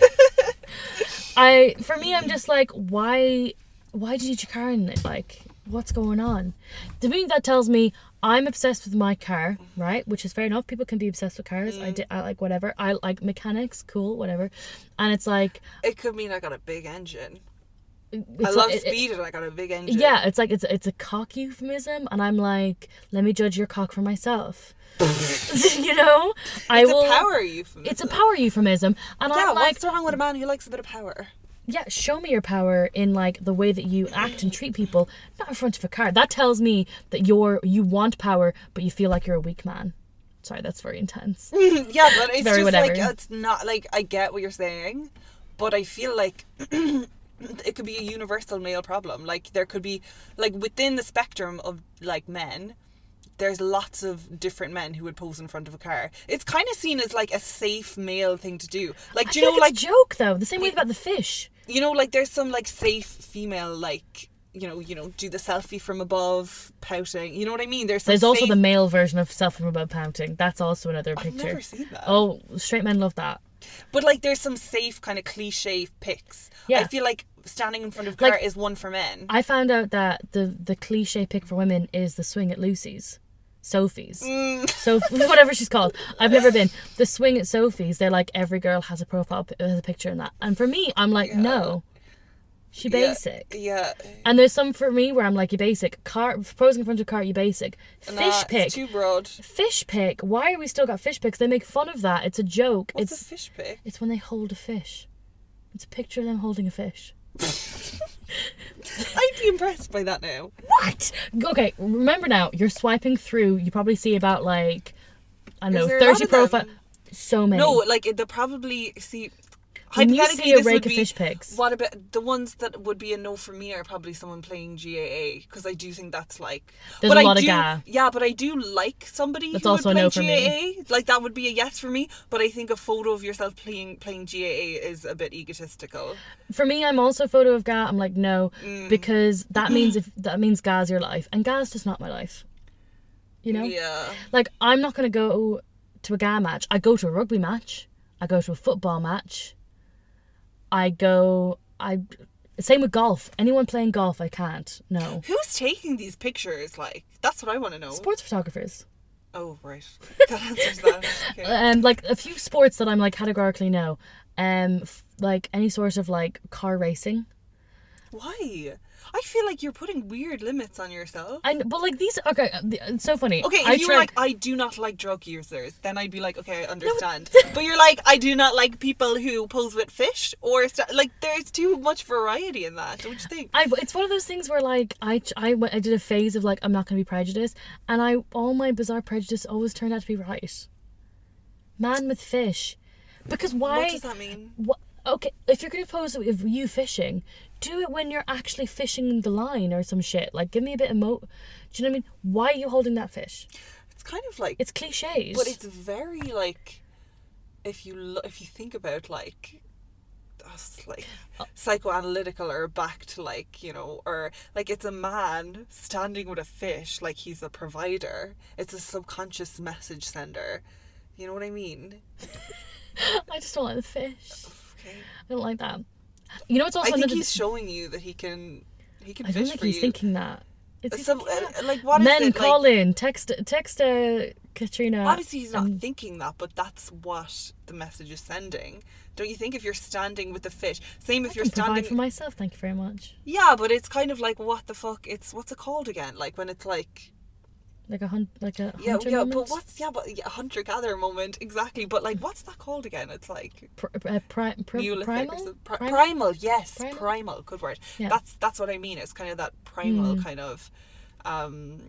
I for me, I'm just like, why? Why did you need your car in it? Like, what's going on? To me, that tells me I'm obsessed with my car, right? Which is fair enough. People can be obsessed with cars. I, di- I like whatever. I like mechanics, cool, whatever. And it's like, It could mean I got a big engine. it's, I love it- it- speed and I got a big engine. yeah, it's like it's it's a cock euphemism, and I'm like, let me judge your cock for myself. You know, I It's will. a power euphemism. It's a power euphemism, and Yeah, I'm like, what's wrong with a man who likes a bit of power? yeah, show me your power in like the way that you act and treat people, not in front of a car. That tells me that you're you want power, but you feel like you're a weak man. Sorry, that's very intense. Yeah, but it's Very just whatever. like, it's not like, I get what you're saying, but I feel like it could be a universal male problem. Like, there could be, like, within the spectrum of, like, men, there's lots of different men who would pose in front of a car. It's kind of seen as, like, a safe male thing to do. Like, I do you feel know, like like, it's a joke though. The same way about the fish. you know, like, there's some, like, safe female, like, you know, you know, do the selfie from above, pouting. You know what I mean? There's some There's also safe- the male version of self from above pouting. That's also another I've picture. never seen that. Oh, straight men love that. But, like, there's some safe kind of cliche pics. Yeah. I feel like standing in front of a car Like- is one for men. I found out that the the cliche pick for women is the swing at Lucy's. Sophie's. Mm. So whatever she's called. I've never been. The swing at Sophie's, they're like every girl has a profile pi- has a picture in that. And for me, I'm like, no. She Yeah, basic. Yeah. And there's some for me where I'm like, you basic. Car posing in front of a car, you basic. Fish Nah, pick. It's too broad. Fish pick. Why are we still got fish picks? They make fun of that. It's a joke. What's it's a fish pic? it's when they hold a fish. It's a picture of them holding a fish. I'd be impressed by that now. What? Okay, remember now, you're swiping through, you probably see about like, I don't Is know, there a lot thirty of them? profile. So many. No, like they probably see. When you Hypothetically, see a this rake would of be fish pics. what about the ones that would be a no for me are probably someone playing G A A because I do think that's like. There's but a I lot of do, ga. Yeah, but I do like somebody That's who also a would play no for G A A. Like that would be a yes for me. But I think a photo of yourself playing playing G A A is a bit egotistical. For me, I'm also a photo of Ga. I'm like, no, Mm. because that means if that means Ga's your life, and Ga's just not my life. You know, Yeah. like I'm not gonna go to a Ga match. I go to a rugby match. I go to a football match. I go. I same with golf. Anyone playing golf, I can't. No. Who's taking these pictures? Like that's what I want to know. Sports photographers. Oh right, that answers that. Okay. Um, like a few sports that I'm like categorically no. Um, f- like any sort of like car racing. Why? I feel like you're putting weird limits on yourself. I but like these. Okay, uh, the- it's so funny. Okay, if I you were try- like, I do not like drug users, then I'd be like, okay, I understand. But you're like, I do not like people who pose with fish, or st-. like, there's too much variety in that. Don't you think? I, it's one of those things where like I, I, went- I did a phase of like I'm not going to be prejudiced, and I all my bizarre prejudice always turned out to be right. Man with fish, because why? What does that mean? What? Okay, if you're going to pose with you fishing, do it when you're actually fishing the line or some shit. Like, give me a bit of mo. Do you know what I mean? Why are you holding that fish? It's kind of like, It's cliches. but it's very like, if you lo- if you think about like, us like psychoanalytical or back to like you know or like it's a man standing with a fish like he's a provider. It's a subconscious message sender. You know what I mean? I just don't like the fish. Okay. I don't like that. You know, it's also I think another. he's showing you that he can he can I don't fish think for he's you. thinking that. It's Some, yeah. uh, like what is Men it? call Like, in, text, text, uh, Katrina. obviously he's not and- thinking that, but that's what the message is sending. Don't you think? If you're standing with the fish, same if I you're can provide standing. for myself. Thank you very much. Yeah, but it's kind of like what the fuck? It's what's it called again? Like when it's like Like a hunt, like a yeah, hunter yeah, moment. but what's yeah, but yeah, hunter gatherer moment exactly. But like, what's that called again? It's like Pr- uh, pri- pr- Neolithic or primal? something. Pri- Primal? primal, yes, Primal? primal, good word. Yeah. That's that's what I mean. It's kind of that primal Mm. kind of, um,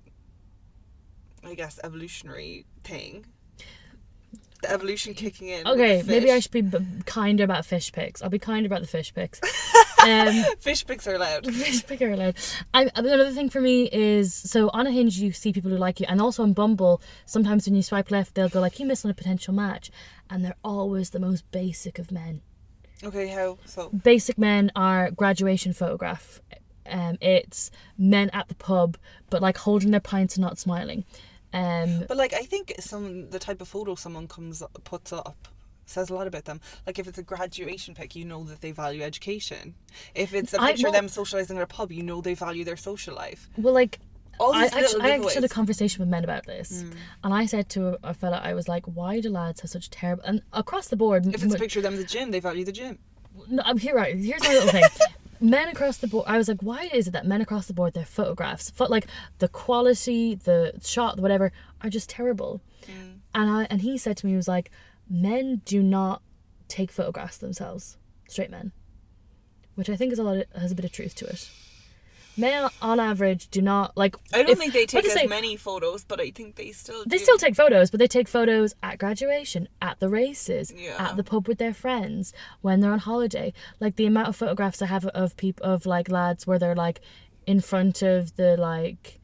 I guess evolutionary thing. The evolution kicking in. with Okay, the maybe I fish. should be b- kinder about fish pics. I'll be kinder about the fish pics. um, Fish pics are allowed. fish pic are allowed. I, another thing for me is, so on a Hinge you see people who like you, and also on Bumble, sometimes when you swipe left they'll go like, you missed on a potential match, and they're always the most basic of men. Okay, how so? Basic men are graduation photograph. Um, it's men at the pub, but like holding their pints and not smiling. Um, But like, I think some the type of photo someone comes up, puts up says a lot about them. Like if it's a graduation pic, you know that they value education. If it's a I- picture of well- them socializing at a pub, you know they value their social life. well, like All I these actually, little I actually had a giveaways. conversation with men about this, Mm. and I said to a, a fella, I was like, "Why do lads have such terrible?" And across the board, If it's a m- picture of them at the gym, they value the gym. no, I'm here. Right, here's my little thing. men across the board, I was like, why is it that men across the board, their photographs, pho- like the quality, the shot, whatever, are just terrible. Mm. And I and he said to me, he was like, men do not take photographs themselves, straight men, which I think is a lot of, has a bit of truth to it. Men on average do not like. I don't if, think they take as say, many photos, but I think they still. They do. still take photos, but they take photos at graduation, at the races, Yeah. at the pub with their friends, when they're on holiday. Like the amount of photographs I have of people of like lads where they're like in front of the like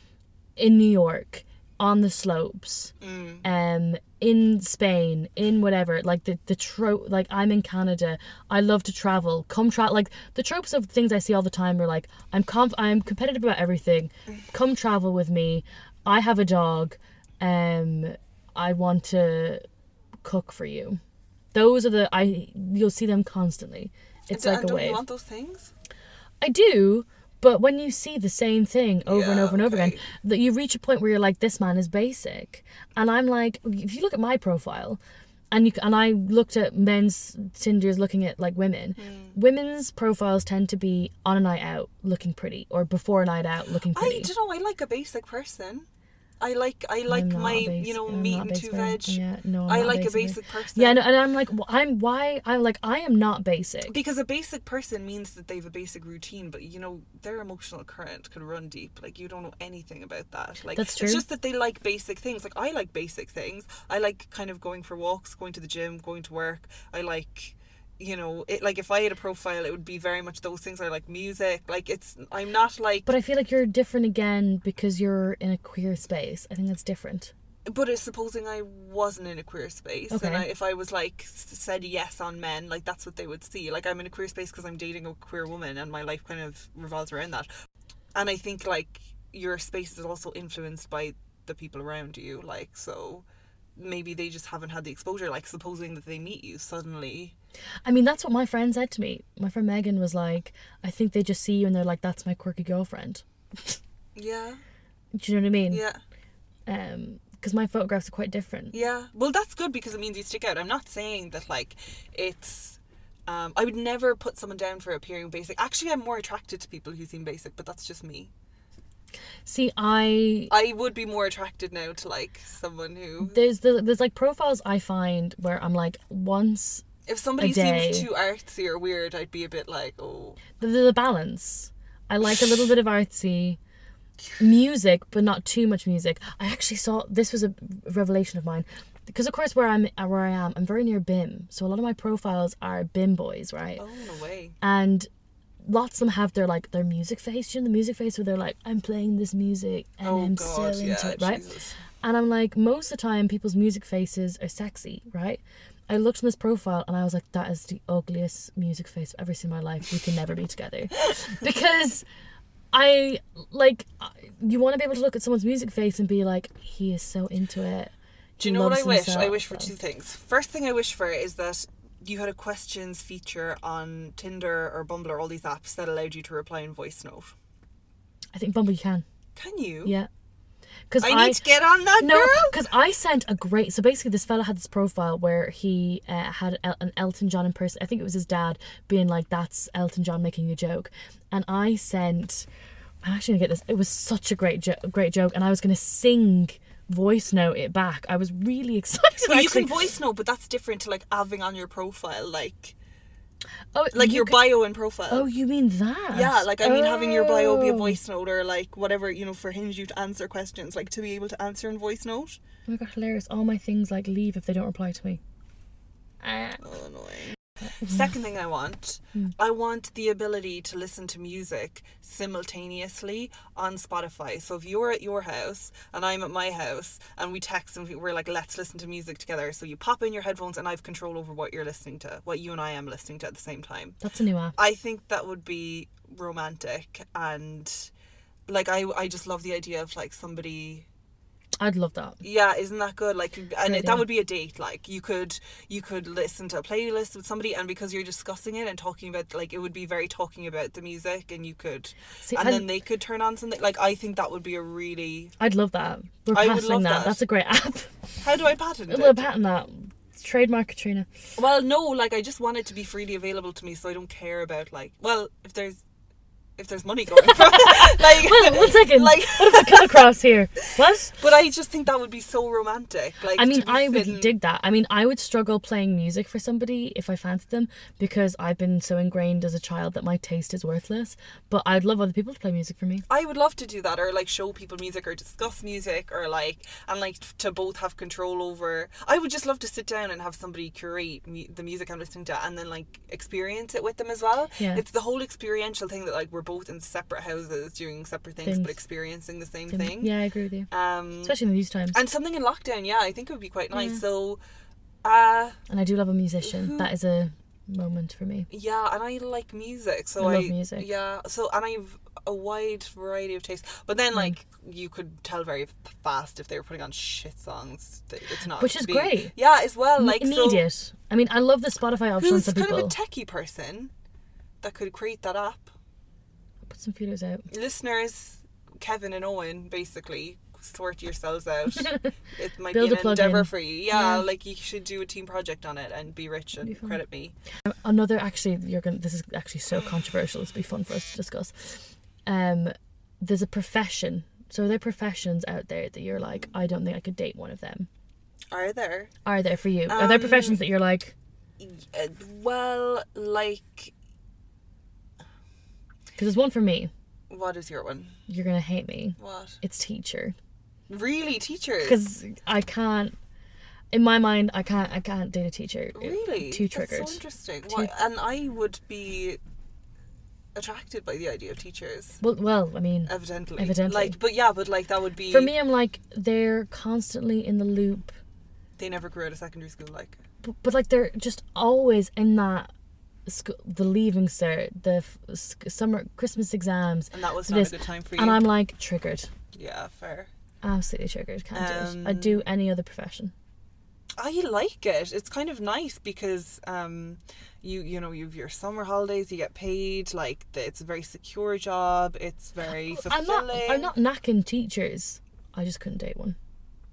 in New York, on the slopes, Mm. um, in Spain, in whatever, like the the trope. Like I'm in Canada, I love to travel. Come try, like the tropes of things I see all the time are like I'm conf- I'm competitive about everything. Come travel with me. I have a dog. Um, I want to cook for you. Those are the I. You'll see them constantly. It's and, like and a don't wave. you want those things? I do, but when you see the same thing over and Yeah, over and over okay. again, that you reach a point where you're like, this man is basic. And I'm like, if you look at my profile, and you and I looked at men's Tinders looking at like women, Mm. women's profiles tend to be on a night out looking pretty, or before a night out looking I pretty. do you know. I like a basic person. I like I like I'm not my a basic- you know I'm meat not and basic two person. veg. Yeah, no, I'm I not like a basic. basic person. Yeah, no, and I'm like, well, I'm why I'm like I am not basic. Because a basic person means that they have a basic routine, but you know their emotional current could run deep. Like you don't know anything about that. Like That's true. It's just that they like basic things. Like I like basic things. I like kind of going for walks, going to the gym, going to work. I like, you know, it. Like if I had a profile, it would be very much those things. I like music. Like it's. I'm not like. But I feel like you're different again because you're in a queer space. I think that's different. But it's supposing I wasn't in a queer space, Okay. and I, if I was like s- said yes on men, like that's what they would see. Like I'm in a queer space because I'm dating a queer woman, and my life kind of revolves around that. And I think like your space is also influenced by the people around you. Like so, maybe they just haven't had the exposure. Like supposing that they meet you suddenly. I mean, that's what my friend said to me. My friend Megan was like, I think they just see you and they're like, that's my quirky girlfriend. Yeah. Do you know what I mean? Yeah. Um, because my photographs are quite different. Yeah. Well, that's good because it means you stick out. I'm not saying that like it's. Um, I would never put someone down for appearing basic. Actually, I'm more attracted to people who seem basic, but that's just me. See, I I would be more attracted now to like someone who. there's the there's like profiles I find where I'm like once If somebody a day. seems too artsy or weird, I'd be a bit like, oh. the, the balance. I like a little bit of artsy music, but not too much music. I actually saw this was a revelation of mine. Because of course where I'm where I am, I'm very near B I M. So a lot of my profiles are B I M boys, right? Oh, no way. And lots of them have their like their music face, you know, the music face where they're like, I'm playing this music and Oh, I'm God, so yeah, into it, right? Jesus. And I'm like, most of the time people's music faces are sexy, right? I looked on this profile and I was like, that is the ugliest music face I've ever seen in my life. We can never be together. Because I like you want to be able to look at someone's music face and be like, he is so into it. Do you know what I wish? I wish for two things. First thing I wish for is that you had a questions feature on Tinder or Bumble or all these apps that allowed you to reply in voice note. I think Bumble you can. Can you? Yeah. Because I, I, need to get on that, no, girl. because I sent a great. So basically, this fella had this profile where he uh, had El- an Elton John imperson. I think it was his dad being like, "That's Elton John making a joke," and I sent. I'm actually gonna get this. It was such a great, jo- great joke, and I was gonna sing voice note it back. I was really excited. Well, you actually. can voice note, but that's different to like having on your profile, like oh, like you your could- bio and profile. Oh, you mean that? Yeah, like I mean having your bio be a Oh. voice note or like whatever, you know, for Hinge you to answer questions, like to be able to answer in voice note. Oh my god, hilarious! All my things like leave if they don't reply to me. Ah. Oh, annoying. Second thing I want, Hmm. I want the ability to listen to music simultaneously on Spotify. So if you're at your house and I'm at my house and we text and we're like, let's listen to music together. So you pop in your headphones and I have control over what you're listening to, what you and I am listening to at the same time. That's a new app. I think that would be romantic, and like I, I just love the idea of like somebody. I'd love that. Yeah, isn't that good? Like, and Great, it, yeah. that would be a date. Like, you could you could listen to a playlist with somebody, and because you're discussing it and talking about, like, it would be very talking about the music, and you could, See, and I'd, then they could turn on something. Like, I think that would be a really. I'd love that. We're I would patenting love that. that. That's a great app. How do I patent We'll it? patent that. Trademark Katrina. Well, no, like I just want it to be freely available to me, so I don't care about like. Well, if there's if there's money going from like Well, one second. like What have I come across here? What? but I just think that would be so romantic. Like I mean, to be I would sitting- dig that. I mean, I would struggle playing music for somebody if I fancied them because I've been so ingrained as a child that my taste is worthless. But I'd love other people to play music for me. I would love to do that, or like show people music, or discuss music, or like and like to both have control over. I would just love to sit down and have somebody curate mu- the music I'm listening to, and then like experience it with them as well. Yeah. It's the whole experiential thing that like we're both in separate houses doing separate things, Things. but experiencing the same thing. Yeah, I agree with you. Um, Especially in these times. and something in lockdown, yeah, I think it would be quite nice. Yeah. So, uh, And I do love a musician. Who- That is a moment for me. yeah, and I like music, so I I, love music. Yeah, so and I've a wide variety of tastes, but then Mm. like you could tell very fast if they were putting on shit songs. that It's not, Which to is be- great. Yeah, as well. Like N- so, need it. I mean, I love the Spotify option on who's some kind people. of a techie person that could create that app? Put some feelers out. Listeners, Kevin and Owen, basically sort yourselves out. It might Build be a an plug-in. endeavor for you. Yeah, Yeah. like you should do a team project on it and be rich and Be fun. credit me. Another, actually, you're gonna. This is actually so controversial. It's be fun for us to discuss. Um, there's a profession. So are there professions out there that you're like, I don't think I could date one of them? Are there? Are there for you? Are there Um, professions that you're like? Uh, well, like, Because there's one for me. what is your one? You're gonna hate me. What? It's teacher. Really, teachers? Because I can't. In my mind, I can't. I can't date a teacher. Really? Too That's triggered. so interesting. Too- Why- And I would be attracted by the idea of teachers. Well, well, I mean, Evidently. Evidently. Like, but yeah, but like that would be. for me, I'm like they're constantly in the loop, They never grew out of secondary school, like. but, but like they're just always in that. School, the leaving cert, the f- s- summer Christmas exams, And that was So not this- a good time for you. and I'm like triggered, Yeah, fair. absolutely triggered. Can't do it. I'd Um, do any other profession. I like it. It's kind of nice because um, you you know you have your summer holidays. You get paid. Like the, it's a very secure job. It's very I'm fulfilling. not. I'm not knacking teachers. I just couldn't date one.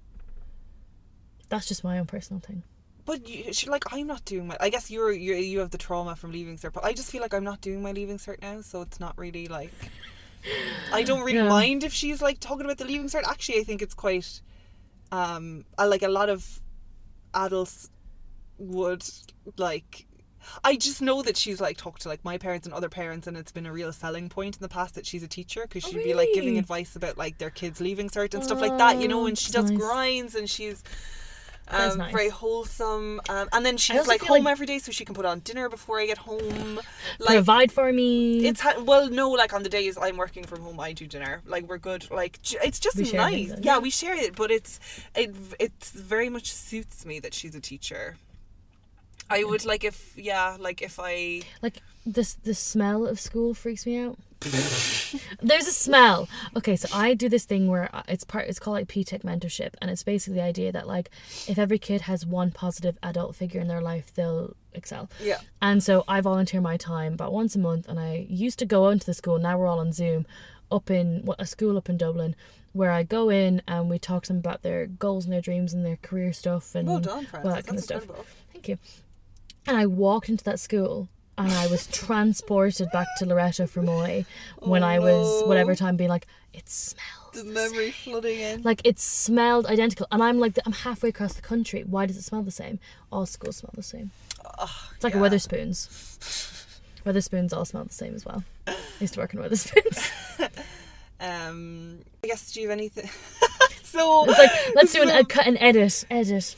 That's just my own personal thing. But you, she, like I'm not doing my. I guess you're you you have the trauma from leaving cert, but I just feel like I'm not doing my leaving cert now, so it's not really like. I don't really Yeah. mind if she's like talking about the leaving cert. Actually, I think it's quite. Um, I like a lot of adults would like. I just know that she's like talked to like my parents and other parents, and it's been a real selling point in the past that she's a teacher because Oh, she'd be like giving really? advice about like their kids leaving cert and stuff like that, you know. Oh, And she that's does nice. grinds and she's. That's Um, nice. Very wholesome, um, and then she's also like feel home like- every day, so she can put on dinner before I get home. Like Provide for me. it's ha- well, no, like on the days I'm working from home, I do dinner. Like we're good. Like j- it's just We share nice. things then, Yeah, yeah. we share it, but it's it it's very much suits me that she's a teacher. I would like if yeah, like if I Like this, the smell of school freaks me out. There's a smell. Okay, so I do this thing where I- it's part. It's called like P TEC mentorship, and it's basically the idea that like if every kid has one positive adult figure in their life, they'll excel. yeah And so I volunteer my time about once a month, and I used to go into the school. Now we're all on Zoom, up in what a school up in Dublin, where I go in and we talk to them about their goals and their dreams and their career stuff and well done, Francis. all that kind of That's stuff. incredible. Thank you. And I walked into that school and I was transported back to Loreto Fermoy when Oh, I was no. whatever time being like, it smells. The the memory flooding in. Like it smelled identical. And I'm like, I'm halfway across the country. Why does it smell the same? All schools smell the same. Ugh, It's like yeah. a Weatherspoons. Weatherspoons all smell the same as well. I used to work in Weatherspoons. Um, I guess do you have anything? so It's like, let's do an, so- a cut and edit. Edit.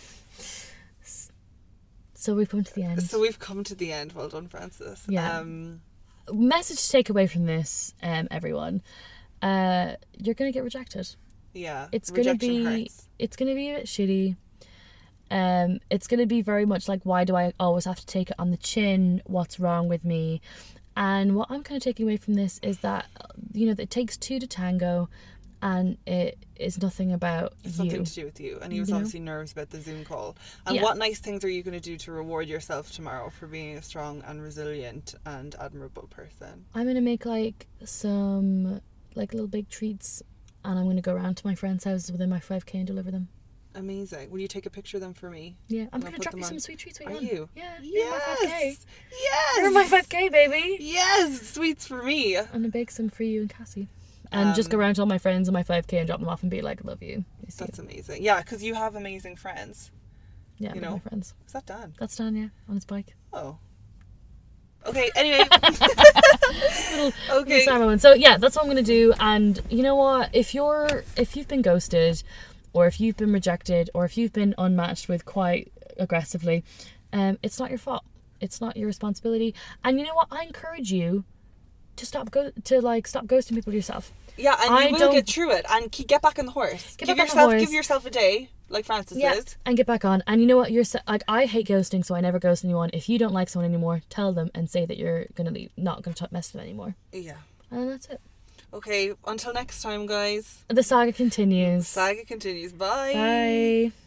So we've come to the end. So we've come to the end. Well done, Francis. Yeah. Um, Message to take away from this, um, everyone. Uh, you're gonna get rejected. yeah. It's gonna Rejection be hurts. it's gonna be a bit shitty. Um, it's gonna be very much like, why do I always have to take it on the chin? What's wrong with me? And what I'm kind of taking away from this is that, you know, that it takes two to tango, and it is nothing about It's you. nothing to do with you. And he was You know? obviously nervous about the Zoom call. And Yeah. what nice things are you going to do to reward yourself tomorrow for being a strong and resilient and admirable person? I'm gonna make like some like little big treats, and I'm gonna go around to my friends' houses within my five K and deliver them. Amazing. Will you take a picture of them for me? Yeah, I'm And gonna I'll put drop them you on. some sweet treats. Wait Are on. you? Yeah. You're my five K. Yes. Yes. You're my five K, baby. Yes. Sweets for me. I'm gonna bake some for you and Cassie. And just go Um, around to all my friends on my five K and drop them off and be like, love you. You see That's amazing. Yeah, because you have amazing friends. Yeah, you with know. my friends. Is that Dan? That's Dan, yeah, on his bike. Oh. Okay, anyway. Little, Okay. little sad moment. So yeah, that's what I'm gonna do. And you know what? If you're, if you've been ghosted, or if you've been rejected, or if you've been unmatched with quite aggressively, um, it's not your fault. It's not your responsibility. And you know what? I encourage you to stop go to like stop ghosting people yourself. Yeah, and I you will don't- get through it and keep, get back on the horse. Get give back on the yourself horse. give yourself a day, like Francis Yeah, says. and get back on. And you know what? You're se- like, I hate ghosting, so I never ghost anyone. If you don't like someone anymore, tell them and say that you're gonna leave, not gonna t- mess with them anymore. Yeah. And then that's it. Okay, until next time, guys. The saga continues. Saga continues. Bye. Bye.